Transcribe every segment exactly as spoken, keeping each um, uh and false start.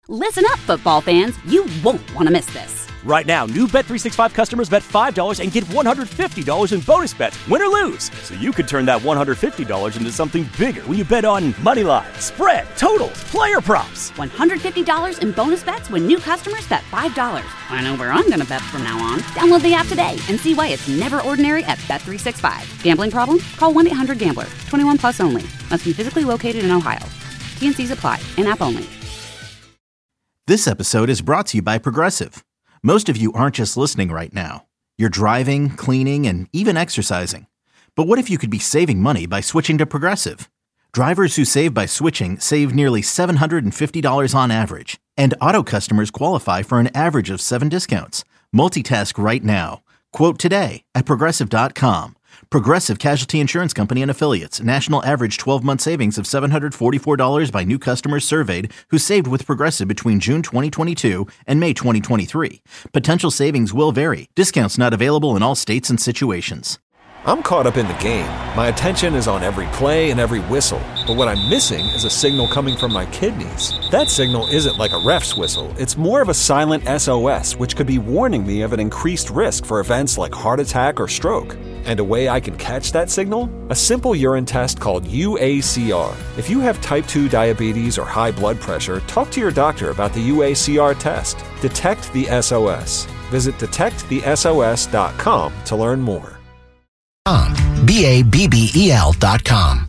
Listen up, football fans. You won't want to miss this. Right now, new Bet three sixty-five customers bet five dollars and get one hundred fifty dollars in bonus bets, win or lose. So you could turn that one hundred fifty dollars into something bigger when you bet on money line, spread, totals, player props. one hundred fifty dollars in bonus bets when new customers bet five dollars. I know where I'm going to bet from now on. Download the app today and see why it's never ordinary at Bet three sixty-five. Gambling problem? Call one eight hundred gambler. twenty-one plus only. Must be physically located in Ohio. T N Cs apply. In-app only. This episode is brought to you by Progressive. Most of you aren't just listening right now. You're driving, cleaning, and even exercising. But what if you could be saving money by switching to Progressive? Drivers who save by switching save nearly seven hundred fifty dollars on average. And auto customers qualify for an average of seven discounts. Multitask right now. Quote today at Progressive dot com. Progressive Casualty Insurance Company and Affiliates. National average twelve-month savings of seven hundred forty-four dollars by new customers surveyed who saved with Progressive between June twenty twenty-two and May twenty twenty-three. Potential savings will vary. Discounts not available in all states and situations. I'm caught up in the game. My attention is on every play and every whistle. But what I'm missing is a signal coming from my kidneys. That signal isn't like a ref's whistle. It's more of a silent S O S, which could be warning me of an increased risk for events like heart attack or stroke. And a way I can catch that signal? A simple urine test called U A C R. If you have type two diabetes or high blood pressure, talk to your doctor about the U A C R test. Detect the S O S. Visit detect the S O S dot com to learn more. B A B B E L dot com.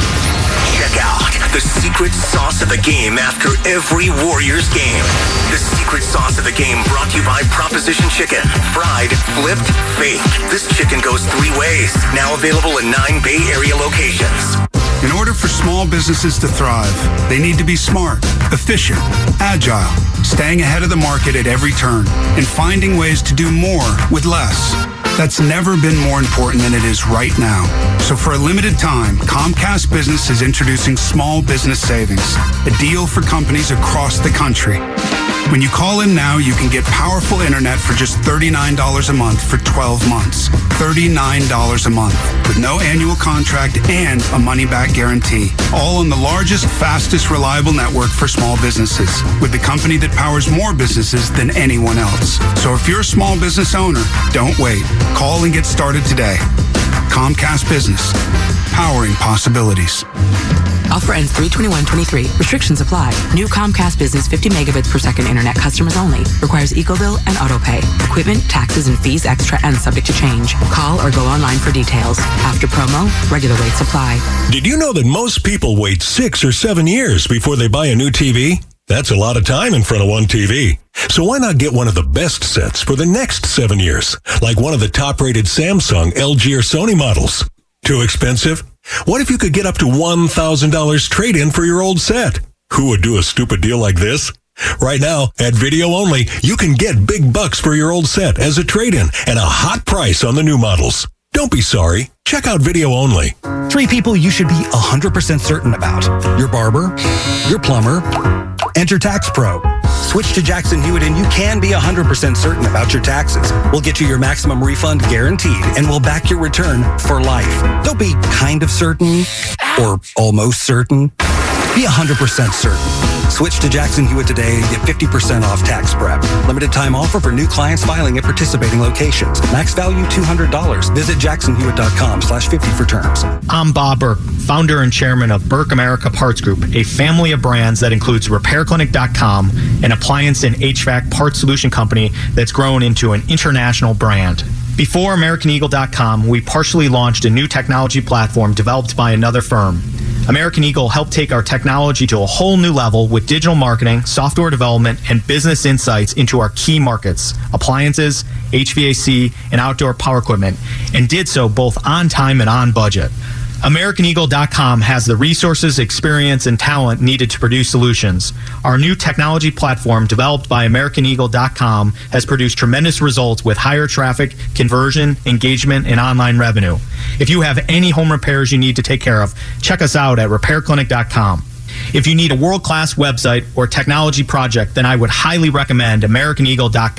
Check out the secret sauce of the game after every Warriors game. The secret sauce of the game brought to you by Proposition Chicken. Fried, flipped, baked. This chicken goes three ways. Now available in nine Bay Area locations. In order for small businesses to thrive, they need to be smart, efficient, agile, staying ahead of the market at every turn, and finding ways to do more with less. That's never been more important than it is right now. So for a limited time, Comcast Business is introducing Small Business Savings, a deal for companies across the country. When you call in now, you can get powerful internet for just thirty-nine dollars a month for twelve months. thirty-nine dollars a month with no annual contract and a money-back guarantee. All on the largest, fastest, reliable network for small businesses with the company that powers more businesses than anyone else. So if you're a small business owner, don't wait. Call and get started today. Comcast Business, powering possibilities. Offer ends three twenty-one twenty-three. Restrictions apply. New Comcast Business fifty megabits per second internet customers only. Requires EcoBill and AutoPay. Equipment, taxes, and fees extra and subject to change. Call or go online for details. After promo, regular rates apply. Did you know that most people wait six or seven years before they buy a new T V? That's a lot of time in front of one T V. So why not get one of the best sets for the next seven years? Like one of the top-rated Samsung, L G, or Sony models. Too expensive? What if you could get up to one thousand dollars trade-in for your old set? Who would do a stupid deal like this? Right now, at Video Only, you can get big bucks for your old set as a trade-in and a hot price on the new models. Don't be sorry. Check out Video Only. Three people you should be one hundred percent certain about. Your barber, your plumber, and your tax pro. Switch to Jackson Hewitt and you can be one hundred percent certain about your taxes. We'll get you your maximum refund guaranteed and we'll back your return for life. Don't be kind of certain or almost certain. Be one hundred percent certain. Switch to Jackson Hewitt today and get fifty percent off tax prep. Limited time offer for new clients filing at participating locations. Max value two hundred dollars. Visit jackson hewitt dot com slash fifty for terms. I'm Bob Burke, founder and chairman of Burke America Parts Group, a family of brands that includes repair clinic dot com, an appliance and H V A C parts solution company that's grown into an international brand. Before American Eagle dot com, we partially launched a new technology platform developed by another firm. American Eagle helped take our technology to a whole new level with digital marketing, software development, and business insights into our key markets, appliances, H V A C, and outdoor power equipment, and did so both on time and on budget. American Eagle dot com has the resources, experience, and talent needed to produce solutions. Our new technology platform, developed by American Eagle dot com, has produced tremendous results with higher traffic, conversion, engagement, and online revenue. If you have any home repairs you need to take care of, check us out at repair clinic dot com. If you need a world-class website or technology project, then I would highly recommend American Eagle dot com.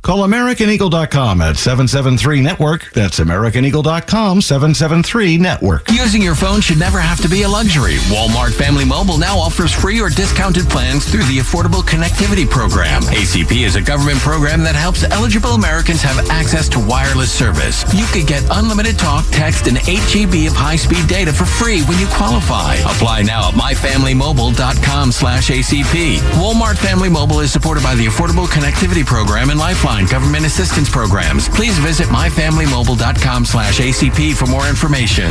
Call American Eagle dot com at seven seven three network. That's American Eagle dot com, seven seven three network. Using your phone should never have to be a luxury. Walmart Family Mobile now offers free or discounted plans through the Affordable Connectivity Program. A C P is a government program that helps eligible Americans have access to wireless service. You could get unlimited talk, text, and eight gigabytes of high-speed data for free when you qualify. Apply now at my family mobile dot com slash A C P. Walmart Family Mobile is supported by the Affordable Connectivity Program and Lifeline Government Assistance Programs. Please visit my family mobile dot com slash A C P for more information.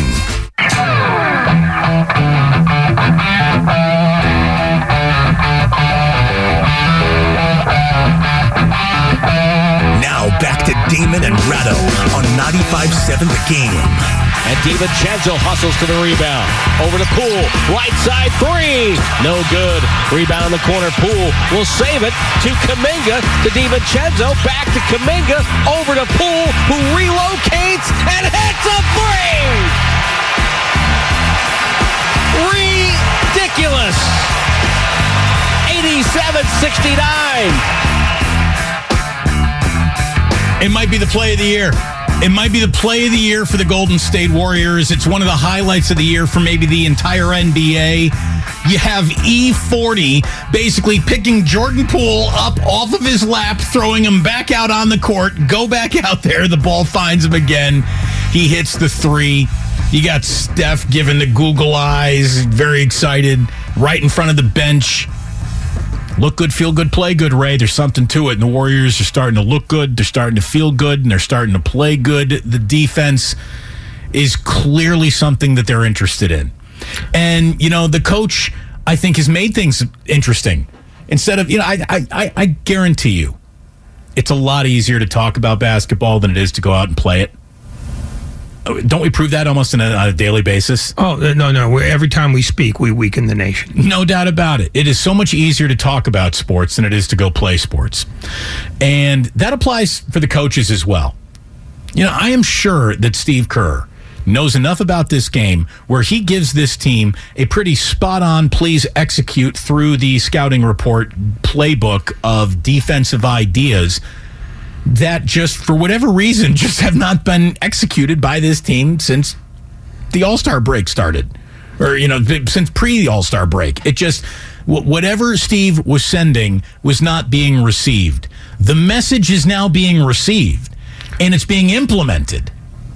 Now back to Damon and Ratto on ninety-five seven The Game. And DiVincenzo hustles to the rebound. Over to Poole. Right side three. No good. Rebound in the corner. Poole will save it to Kuminga. To DiVincenzo. Back to Kuminga. Over to Poole, who relocates and hits a three. Ridiculous. eighty-seven sixty-nine. It might be the play of the year. It might be the play of the year for the Golden State Warriors. It's one of the highlights of the year for maybe the entire N B A. You have E forty basically picking Jordan Poole up off of his lap, throwing him back out on the court, go back out there, the ball finds him again. He hits the three. You got Steph giving the Google eyes, very excited, right in front of the bench. Look good, feel good, play good, Ray. There's something to it. And the Warriors are starting to look good. They're starting to feel good, and they're starting to play good. The defense is clearly something that they're interested in. And, you know, the coach, I think, has made things interesting. Instead of, you know, I, I, I guarantee you, it's a lot easier to talk about basketball than it is to go out and play it. Don't we prove that almost on a, on a daily basis? Oh, no, no. Every time we speak, we weaken the nation. No doubt about it. It is so much easier to talk about sports than it is to go play sports. And that applies for the coaches as well. You know, I am sure that Steve Kerr knows enough about this game where he gives this team a pretty spot-on, please execute through the scouting report playbook of defensive ideas that just, for whatever reason, just have not been executed by this team since the All-Star break started. Or, you know, since pre the All-Star break. It just, whatever Steve was sending was not being received. The message is now being received, and it's being implemented.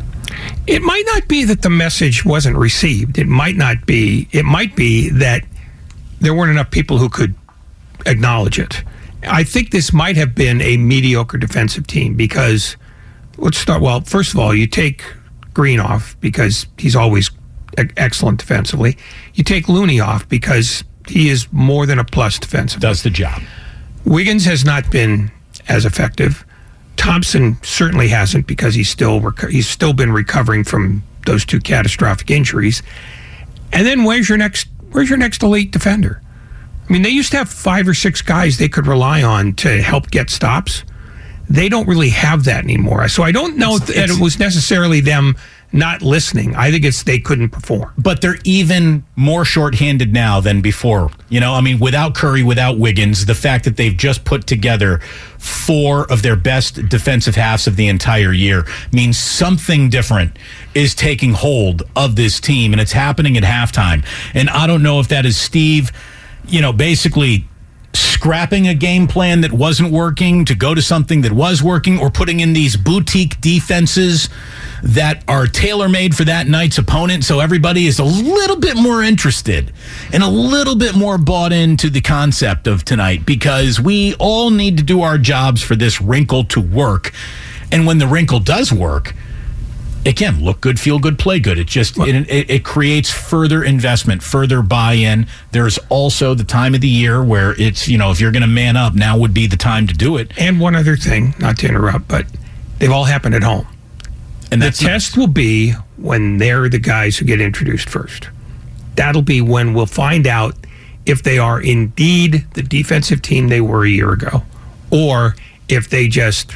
It might not be that the message wasn't received. It might not be. It might be that there weren't enough people who could acknowledge it. I think this might have been a mediocre defensive team because, let's start, well, first of all, you take Green off because he's always excellent defensively. You take Looney off because he is more than a plus defensively. Does the job. Wiggins has not been as effective. Thompson certainly hasn't because he's still reco- he's still been recovering from those two catastrophic injuries. And then where's your next where's your next elite defender? I mean, they used to have five or six guys they could rely on to help get stops. They don't really have that anymore. So I don't know it's, that it's, it was necessarily them not listening. I think it's they couldn't perform. But they're even more shorthanded now than before. You know, I mean, without Curry, without Wiggins, the fact that they've just put together four of their best defensive halves of the entire year means something different is taking hold of this team, and it's happening at halftime. And I don't know if that is Steve, you know, basically scrapping a game plan that wasn't working to go to something that was working, or putting in these boutique defenses that are tailor-made for that night's opponent, so everybody is a little bit more interested and a little bit more bought into the concept of tonight, because we all need to do our jobs for this wrinkle to work. And when the wrinkle does work, again, look good, feel good, play good. It just it, it, it creates further investment, further buy-in. There's also the time of the year where it's, you know, if you're going to man up, now would be the time to do it. And one other thing, not to interrupt, but they've all happened at home. And the test will be when they're the guys who get introduced first. That'll be when we'll find out if they are indeed the defensive team they were a year ago, or if they just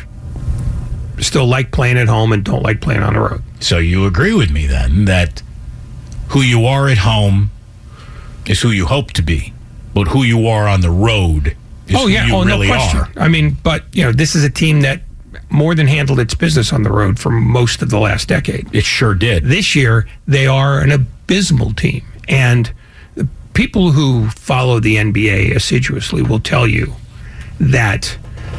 still like playing at home and don't like playing on the road. So you agree with me then that who you are at home is who you hope to be, but who you are on the road is oh, who yeah. you oh, really no question. are. I mean, but, you know, this is a team that more than handled its business on the road for most of the last decade. It sure did. This year, they are an abysmal team. And people who follow the N B A assiduously will tell you that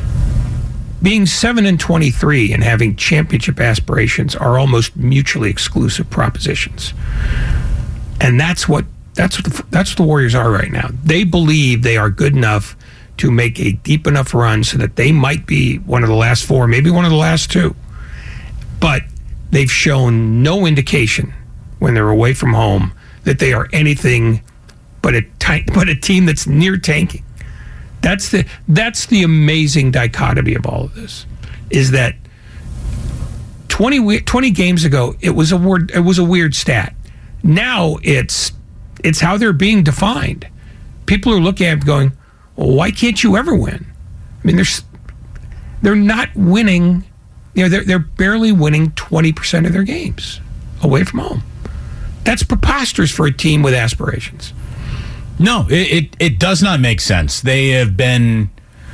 being seven and twenty-three and having championship aspirations are almost mutually exclusive propositions. And that's what that's what the, that's what the Warriors are right now. They believe they are good enough to make a deep enough run so that they might be one of the last four, maybe one of the last two. But they've shown no indication when they're away from home that they are anything but a t- but a team that's near tanking. That's the that's the amazing dichotomy of all of this, is that twenty, twenty games ago it was a word, it was a weird stat. Now it's it's how they're being defined. People are looking at it going, well, why can't you ever win? I mean, they're they're not winning. You know, they're they're barely winning twenty percent of their games away from home. That's preposterous for a team with aspirations. No, it, it, it does not make sense. They have been...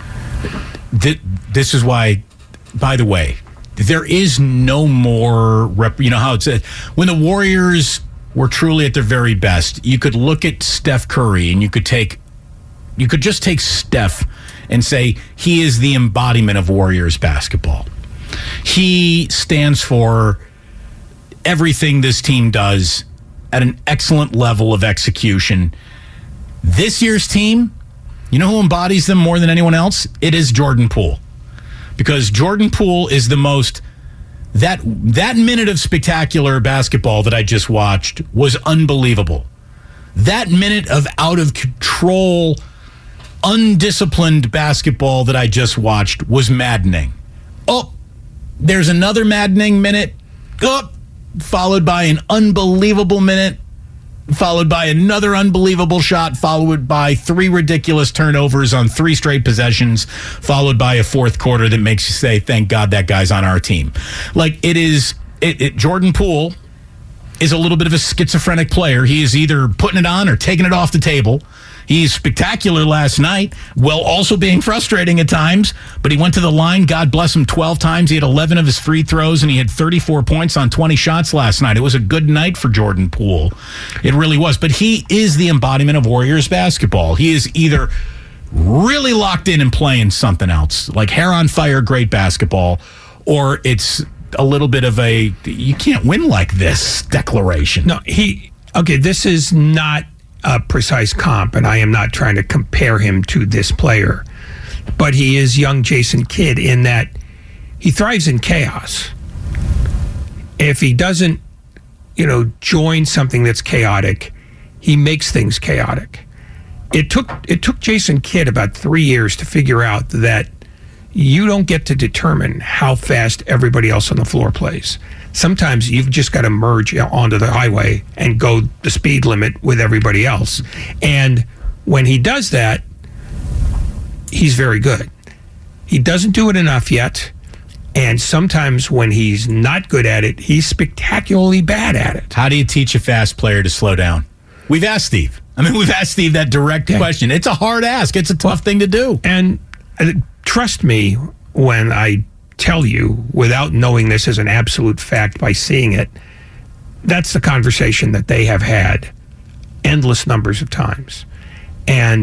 Th- this is why, by the way, there is no more... Rep, you know how it's... When the Warriors were truly at their very best, you could look at Steph Curry and you could take... You could just take Steph and say he is the embodiment of Warriors basketball. He stands for everything this team does at an excellent level of execution. This year's team, you know who embodies them more than anyone else? It is Jordan Poole. Because Jordan Poole is the most... That, that minute of spectacular basketball that I just watched was unbelievable. That minute of out-of-control, undisciplined basketball that I just watched was maddening. Oh, there's another maddening minute. Oh, followed by an unbelievable minute, followed by another unbelievable shot, followed by three ridiculous turnovers on three straight possessions, followed by a fourth quarter that makes you say, thank God that guy's on our team. Like, it is, it, it, Jordan Poole is a little bit of a schizophrenic player. He is either putting it on or taking it off the table. He's spectacular last night, while also being frustrating at times, but he went to the line, God bless him, twelve times. He had eleven of his free throws, and he had thirty-four points on twenty shots last night. It was a good night for Jordan Poole. It really was. But he is the embodiment of Warriors basketball. He is either really locked in and playing something else, like hair on fire, great basketball, or it's a little bit of a, you can't win like this declaration. No, he, okay, this is not a precise comp, and I am not trying to compare him to this player, but he is young Jason Kidd in that he thrives in chaos. If he doesn't, you know, join something that's chaotic, he makes things chaotic. It took it took Jason Kidd about three years to figure out that you don't get to determine how fast everybody else on the floor plays. Sometimes you've just got to merge onto the highway and go the speed limit with everybody else. And when he does that, he's very good. He doesn't do it enough yet. And sometimes when he's not good at it, he's spectacularly bad at it. How do you teach a fast player to slow down? We've asked Steve. I mean, we've asked Steve that direct yeah. question. It's a hard ask. It's a tough well, thing to do. And uh, trust me when I tell you, without knowing this as an absolute fact by seeing it, that's the conversation that they have had endless numbers of times. And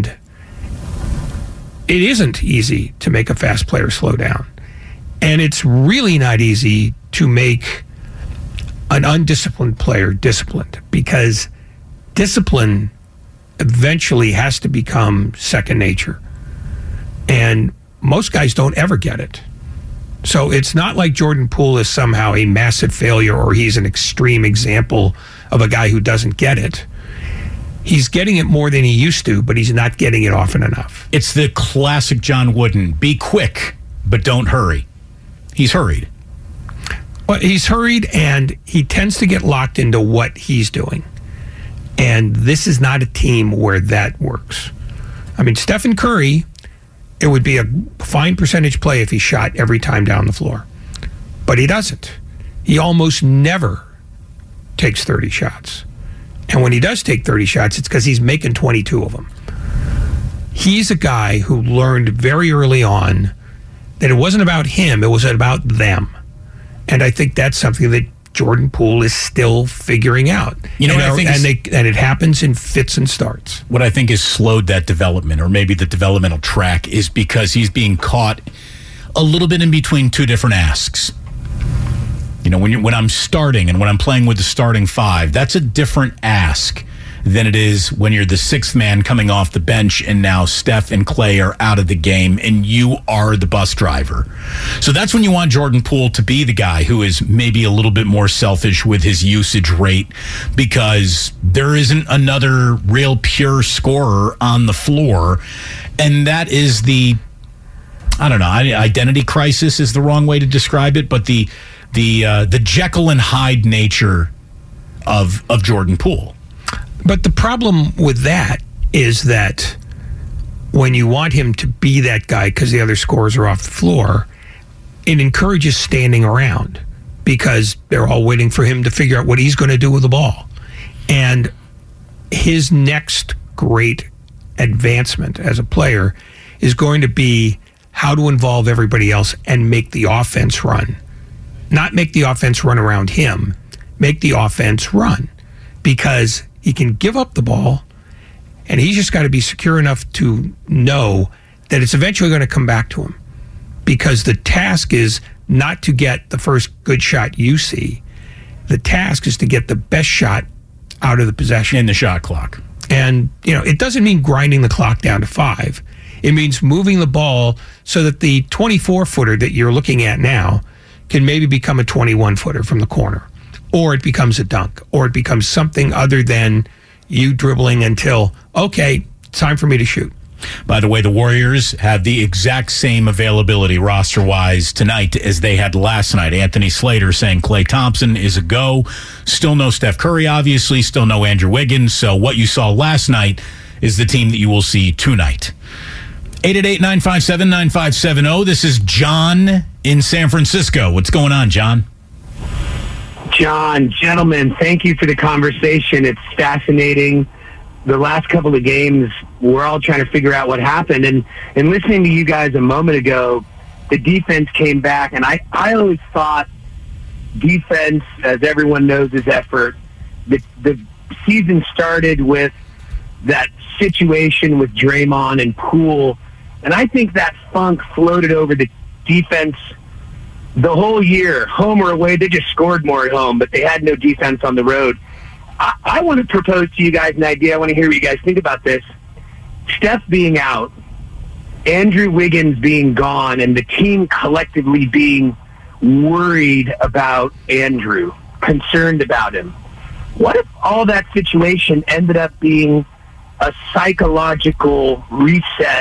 it isn't easy to make a fast player slow down. And it's really not easy to make an undisciplined player disciplined, because discipline eventually has to become second nature. And most guys don't ever get it. So it's not like Jordan Poole is somehow a massive failure or he's an extreme example of a guy who doesn't get it. He's getting it more than he used to, but he's not getting it often enough. It's the classic John Wooden. Be quick, but don't hurry. He's hurried. Well, he's hurried, and he tends to get locked into what he's doing. And this is not a team where that works. I mean, Stephen Curry, it would be a fine percentage play if he shot every time down the floor. But he doesn't. He almost never takes thirty shots. And when he does take thirty shots, it's because he's making twenty-two of them. He's a guy who learned very early on that it wasn't about him, it was about them. And I think that's something that Jordan Poole is still figuring out. You know, and, what I think and, is, they, and it happens in fits and starts. What I think has slowed that development, or maybe the developmental track, is because he's being caught a little bit in between two different asks. You know, when you're, when I'm starting and when I'm playing with the starting five, that's a different ask than it is when you're the sixth man coming off the bench and now Steph and Clay are out of the game and you are the bus driver. So that's when you want Jordan Poole to be the guy who is maybe a little bit more selfish with his usage rate, because there isn't another real pure scorer on the floor. And that is the, I don't know, identity crisis is the wrong way to describe it, but the the uh, the Jekyll and Hyde nature of of Jordan Poole. But the problem with that is that when you want him to be that guy because the other scorers are off the floor, it encourages standing around because they're all waiting for him to figure out what he's going to do with the ball. And his next great advancement as a player is going to be how to involve everybody else and make the offense run. Not make the offense run around him, make the offense run. Because he can give up the ball, and he's just got to be secure enough to know that it's eventually going to come back to him. Because the task is not to get the first good shot you see. The task is to get the best shot out of the possession. In the shot clock. And, you know, it doesn't mean grinding the clock down to five. It means moving the ball so that the twenty-four footer that you're looking at now can maybe become a twenty-one footer from the corner. Or it becomes a dunk, or it becomes something other than you dribbling until, okay, it's time for me to shoot. By the way, the Warriors have the exact same availability roster-wise tonight as they had last night. Anthony Slater saying Klay Thompson is a go. Still no Steph Curry, obviously. Still no Andrew Wiggins. So what you saw last night is the team that you will see tonight. eight eight eight, nine five seven, nine five seven zero. This is John in San Francisco. What's going on, John? John, gentlemen, thank you for the conversation. It's fascinating. The last couple of games, we're all trying to figure out what happened. And, and listening to you guys a moment ago, the defense came back. And I, I always thought defense, as everyone knows, is effort. The, the season started with that situation with Draymond and Poole. And I think that funk floated over the defense the whole year, home or away. They just scored more at home, but they had no defense on the road. I, I want to propose to you guys an idea. I want to hear what you guys think about this. Steph being out, Andrew Wiggins being gone, and the team collectively being worried about Andrew, concerned about him. What if all that situation ended up being a psychological reset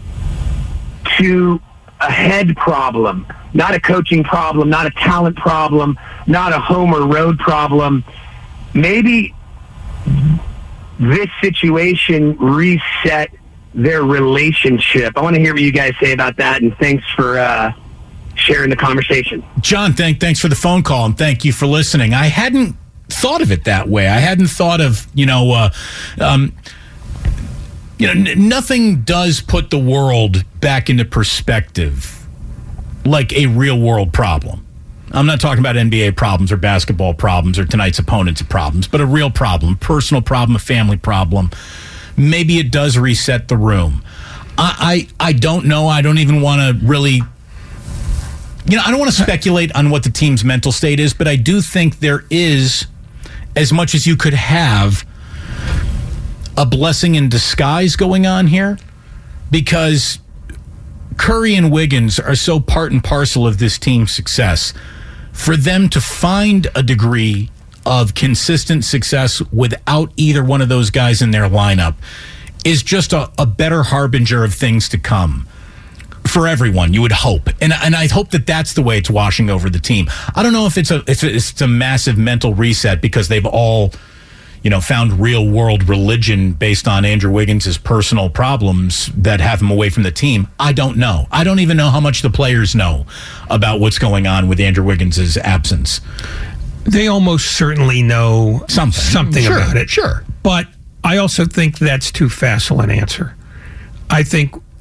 to a head problem, not a coaching problem, not a talent problem, not a home or road problem? Maybe this situation reset their relationship. I want to hear what you guys say about that, and thanks for uh, sharing the conversation. John, thank, thanks for the phone call, and thank you for listening. I hadn't thought of it that way. I hadn't thought of, you know, uh, um, you know, n- nothing does put the world back into perspective like a real world problem. I'm not talking about N B A problems or basketball problems or tonight's opponent's problems, but a real problem, personal problem, a family problem. Maybe it does reset the room. I I, I don't know. I don't even want to really, you know, I don't want to speculate on what the team's mental state is, but I do think there is, as much as you could have, a blessing in disguise going on here, because Curry and Wiggins are so part and parcel of this team's success. For them to find a degree of consistent success without either one of those guys in their lineup is just a, a better harbinger of things to come for everyone, you would hope. And and I hope that that's the way it's washing over the team. I don't know if it's a if it's a massive mental reset because they've all, you know, found real world religion based on Andrew Wiggins' personal problems that have him away from the team. I don't know. I don't even know how much the players know about what's going on with Andrew Wiggins' absence. They almost certainly know something, something sure, about it. Sure. But I also think that's too facile an answer. I think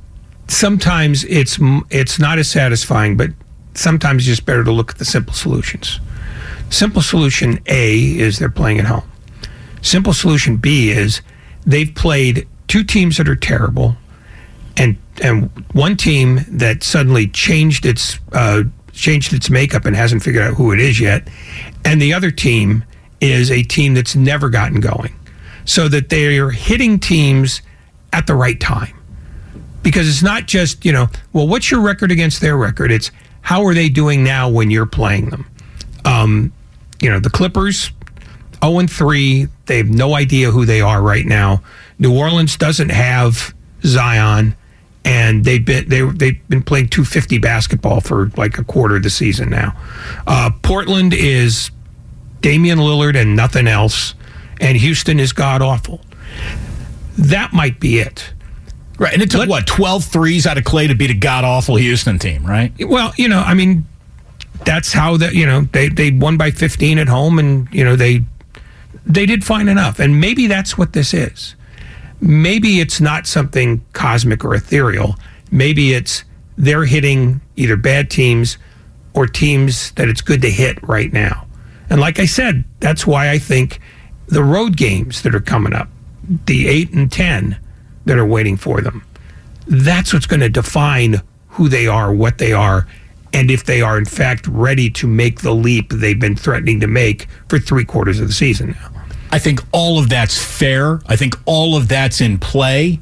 sometimes it's it's not as satisfying, but sometimes it's just better to look at the simple solutions. Simple solution A is they're playing at home. Simple solution B is they've played two teams that are terrible, and and one team that suddenly changed its uh, changed its makeup and hasn't figured out who it is yet, and the other team is a team that's never gotten going, so that they are hitting teams at the right time. Because it's not just, you know, well, what's your record against their record? It's how are they doing now when you're playing them? Um, you know, the Clippers, oh and three, they have no idea who they are right now. New Orleans doesn't have Zion, and they've been they they've been playing two fifty basketball for like a quarter of the season now. Uh, Portland is Damian Lillard and nothing else, and Houston is god awful. That might be it. Right, and it took, Let, what, twelve threes out of Clay to beat a god-awful Houston team, right? Well, you know, I mean, that's how, the, you know, they, they won by fifteen at home, and, you know, they they did fine enough. And maybe that's what this is. Maybe it's not something cosmic or ethereal. Maybe it's they're hitting either bad teams or teams that it's good to hit right now. And like I said, that's why I think the road games that are coming up, the eight and ten that are waiting for them, that's what's going to define who they are, what they are, and if they are in fact ready to make the leap they've been threatening to make for three quarters of the season now. I think all of that's fair. I think all of that's in play.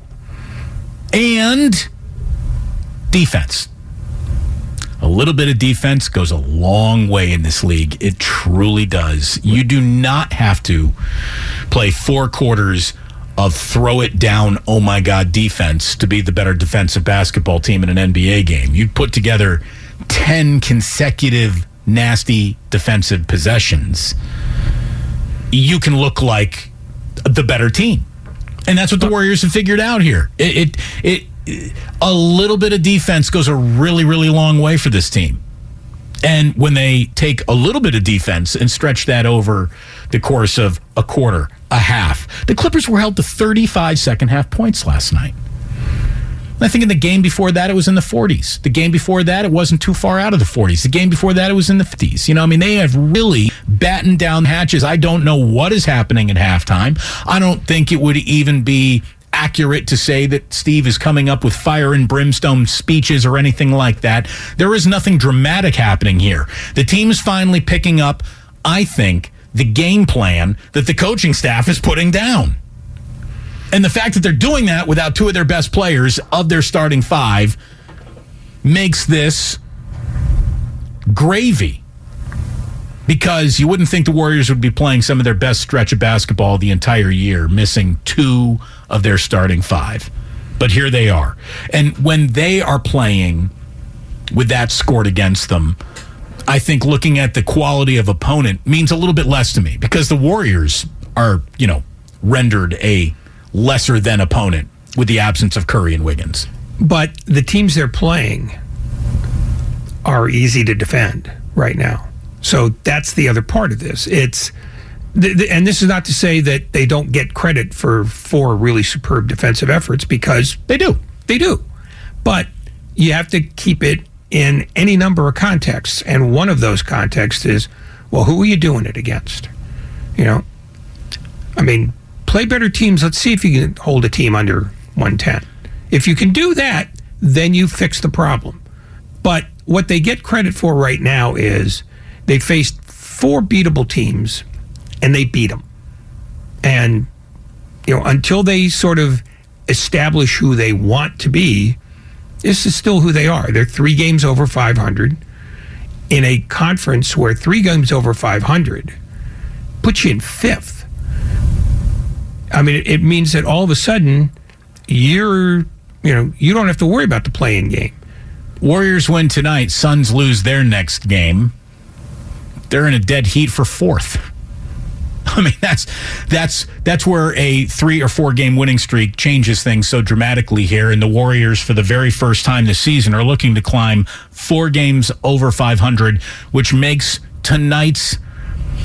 And defense. A little bit of defense goes a long way in this league. It truly does. You do not have to play four quarters of throw it down, oh my God, defense to be the better defensive basketball team in an N B A game. You'd put together ten consecutive nasty defensive possessions. You can look like the better team. And that's what the Warriors have figured out here. It, it, it, a little bit of defense goes a really, really long way for this team. And when they take a little bit of defense and stretch that over the course of a quarter, a half, the Clippers were held to thirty-five second half points last night. I think in the game before that, it was in the forties. The game before that, it wasn't too far out of the forties. The game before that, it was in the fifties. You know, I mean, they have really battened down hatches. I don't know what is happening at halftime. I don't think it would even be accurate to say that Steve is coming up with fire and brimstone speeches or anything like that. There is nothing dramatic happening here. The team is finally picking up, I think, the game plan that the coaching staff is putting down. And the fact that they're doing that without two of their best players of their starting five makes this gravy. Because you wouldn't think the Warriors would be playing some of their best stretch of basketball the entire year, missing two of their starting five. But here they are. And when they are playing with that scored against them, I think looking at the quality of opponent means a little bit less to me, because the Warriors are, you know, rendered a lesser than opponent with the absence of Curry and Wiggins. But the teams they're playing are easy to defend right now. So that's the other part of this. It's the, the, and this is not to say that they don't get credit for four really superb defensive efforts, because they do. They do. But you have to keep it in any number of contexts, and one of those contexts is, well, who are you doing it against? You know, I mean, play better teams. Let's see if you can hold a team under one ten. If you can do that, then you fix the problem. But what they get credit for right now is they faced four beatable teams, and they beat them. And, you know, until they sort of establish who they want to be, this is still who they are. They're three games over five hundred in a conference where three games over five hundred puts you in fifth. I mean, it, it means that all of a sudden you're, you know, you don't have to worry about the play-in game. Warriors win tonight. Suns lose their next game. They're in a dead heat for fourth. I mean, that's that's that's where a three or four game winning streak changes things so dramatically here. And the Warriors, for the very first time this season, are looking to climb four games over five hundred, which makes tonight's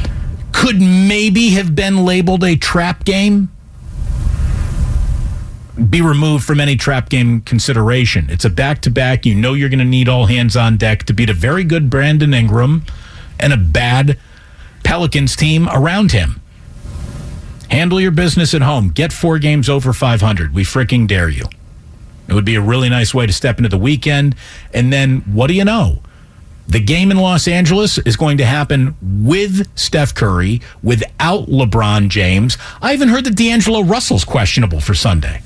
could maybe have been labeled a trap game. be removed from any trap game consideration. It's a back-to-back. You know you're going to need all hands on deck to beat a very good Brandon Ingram and a bad Pelicans team around him. Handle your business at home. Get four games over five hundred. We freaking dare you. It would be a really nice way to step into the weekend. And then, what do you know? The game in Los Angeles is going to happen with Steph Curry, without LeBron James. I even heard that D'Angelo Russell's questionable for Sunday.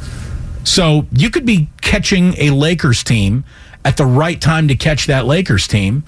So you could be catching a Lakers team at the right time to catch that Lakers team.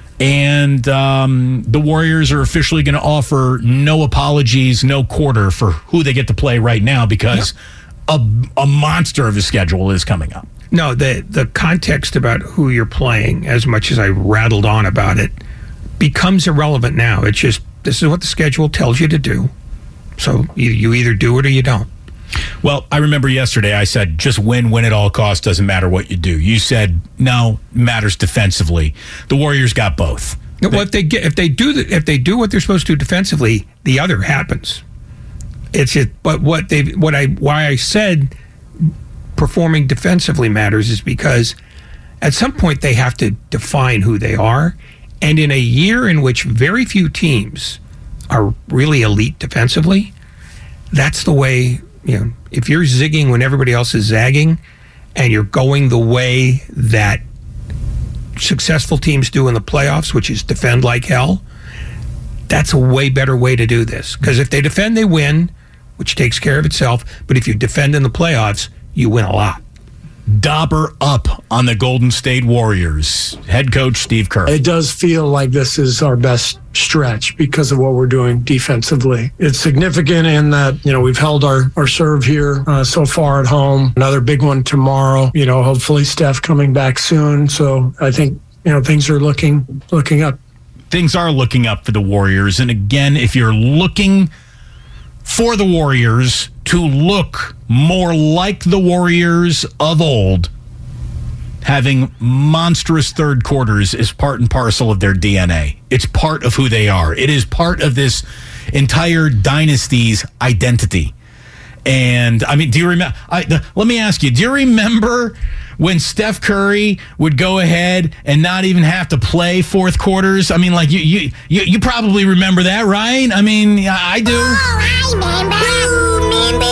And um, the Warriors are officially going to offer no apologies, no quarter for who they get to play right now because yep. a, a monster of a schedule is coming up. No, the the context about who you're playing, as much as I rattled on about it, becomes irrelevant now. It's just, this is what the schedule tells you to do. So you, you either do it or you don't. Well, I remember yesterday I said, just win, win at all costs, doesn't matter what you do. You said, no, matters defensively. The Warriors got both. No, well, if they get, if they do the, if they do what they're supposed to do defensively, the other happens. It's it, but what they what I why I said performing defensively matters is because at some point they have to define who they are, and in a year in which very few teams are really elite defensively, that's the way. You know, if you're zigging when everybody else is zagging, and you're going the way that successful teams do in the playoffs, which is defend like hell, that's a way better way to do this. Because if they defend, they win, which takes care of itself. But if you defend in the playoffs, you win a lot. Dauber up on the Golden State Warriors. Head coach Steve Kerr. It does feel like this is our best stretch because of what we're doing defensively. It's significant in that, you know, we've held our, our serve here uh, so far at home. Another big one tomorrow. You know, hopefully Steph coming back soon. So I think, you know, things are looking looking up. Things are looking up for the Warriors. And again, if you're looking for the Warriors to look more like the Warriors of old, having monstrous third quarters is part and parcel of their D N A. It's part of who they are. It is part of this entire dynasty's identity. And, I mean, do you remember? I, the, let me ask you, do you remember when Steph Curry would go ahead and not even have to play fourth quarters? I mean, like, you you you, you probably remember that, right? I mean, I do. Oh, I remember.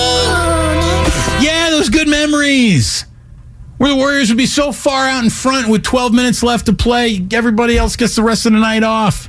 Yeah, those good memories. Where the Warriors would be so far out in front with twelve minutes left to play, everybody else gets the rest of the night off.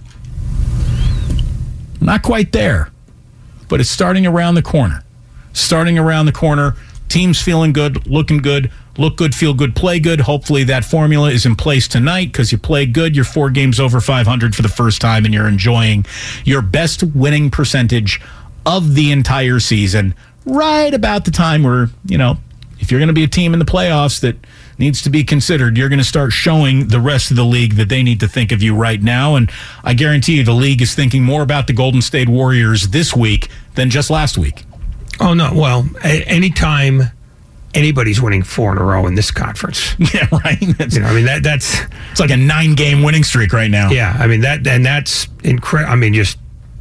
Not quite there, but it's starting around the corner. Starting around the corner, teams feeling good, looking good, look good, feel good, play good. Hopefully that formula is in place tonight because you play good. You're four games over five hundred for the first time, and you're enjoying your best winning percentage of the entire season right about the time where, you know, if you're going to be a team in the playoffs that needs to be considered, you're going to start showing the rest of the league that they need to think of you right now. And I guarantee you the league is thinking more about the Golden State Warriors this week than just last week. Oh, no. Well, anytime anybody's winning four in a row in this conference. Yeah, right. That's, you know, I mean, that that's... It's like a nine-game winning streak right now. Yeah, I mean, that and that's incredible. I mean, just...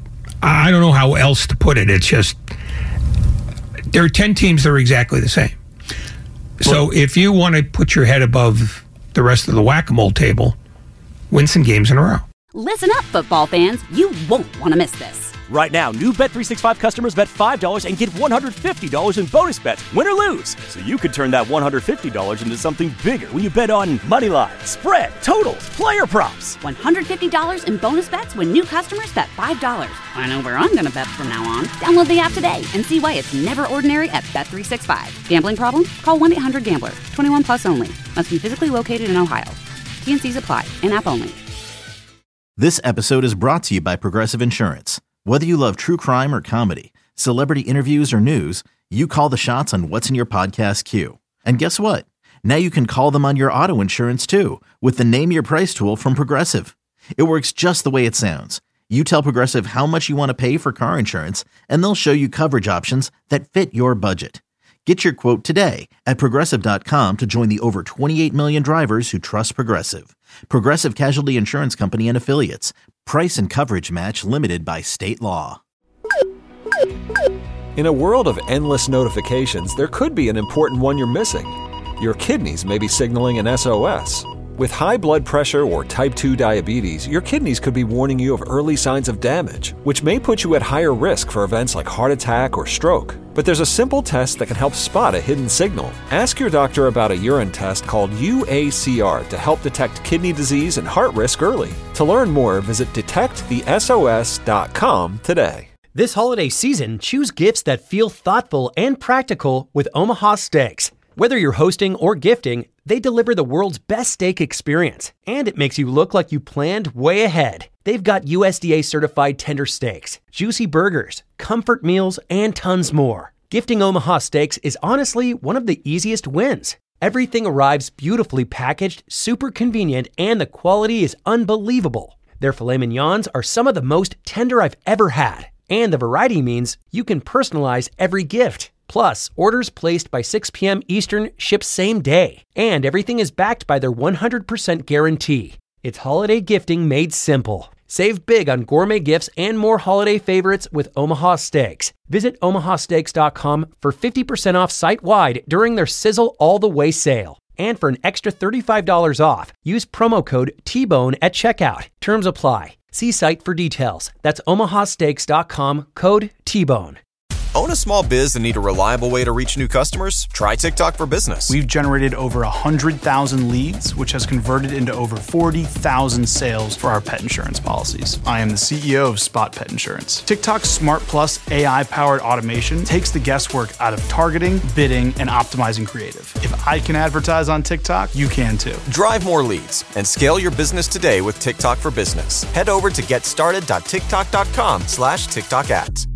I don't know how else to put it. It's just... There are ten teams that are exactly the same. So if you want to put your head above the rest of the whack-a-mole table, win some games in a row. Listen up, football fans. You won't want to miss this. Right now, new Bet three sixty-five customers bet five dollars and get one hundred fifty dollars in bonus bets, win or lose. So you could turn that one hundred fifty dollars into something bigger when you bet on money line, spread, totals, player props. one hundred fifty dollars in bonus bets when new customers bet five dollars. I know where I'm going to bet from now on. Download the app today and see why it's never ordinary at Bet three sixty-five. Gambling problem? Call one eight hundred gambler. twenty-one plus only. Must be physically located in Ohio. T N Cs apply. In-app only. This episode is brought to you by Progressive Insurance. Whether you love true crime or comedy, celebrity interviews or news, you call the shots on what's in your podcast queue. And guess what? Now you can call them on your auto insurance too with the Name Your Price tool from Progressive. It works just the way it sounds. You tell Progressive how much you want to pay for car insurance, and they'll show you coverage options that fit your budget. Get your quote today at Progressive dot com to join the over twenty-eight million drivers who trust Progressive. Progressive Casualty Insurance Company and Affiliates. Price and coverage match limited by state law. In a world of endless notifications, there could be an important one you're missing. Your kidneys may be signaling an S O S. With high blood pressure or type two diabetes, your kidneys could be warning you of early signs of damage, which may put you at higher risk for events like heart attack or stroke. But there's a simple test that can help spot a hidden signal. Ask your doctor about a urine test called U A C R to help detect kidney disease and heart risk early. To learn more, visit detect the S O S dot com today. This holiday season, choose gifts that feel thoughtful and practical with Omaha Steaks. Whether you're hosting or gifting, they deliver the world's best steak experience, and it makes you look like you planned way ahead. They've got U S D A certified tender steaks, juicy burgers, comfort meals, and tons more. Gifting Omaha Steaks is honestly one of the easiest wins. Everything arrives beautifully packaged, super convenient, and the quality is unbelievable. Their filet mignons are some of the most tender I've ever had, and the variety means you can personalize every gift. Plus, orders placed by six p.m. Eastern ship same day, and everything is backed by their one hundred percent guarantee. It's holiday gifting made simple. Save big on gourmet gifts and more holiday favorites with Omaha Steaks. Visit omaha steaks dot com for fifty percent off site-wide during their Sizzle All the Way sale. And for an extra thirty-five dollars off, use promo code T Bone at checkout. Terms apply. See site for details. That's omaha steaks dot com, code T Bone. Own a small biz and need a reliable way to reach new customers? Try TikTok for Business. We've generated over one hundred thousand leads, which has converted into over forty thousand sales for our pet insurance policies. I am the C E O of Spot Pet Insurance. TikTok's Smart Plus A I-powered automation takes the guesswork out of targeting, bidding, and optimizing creative. If I can advertise on TikTok, you can too. Drive more leads and scale your business today with TikTok for Business. Head over to getstarted dot tiktok dot com slash TikTok ads.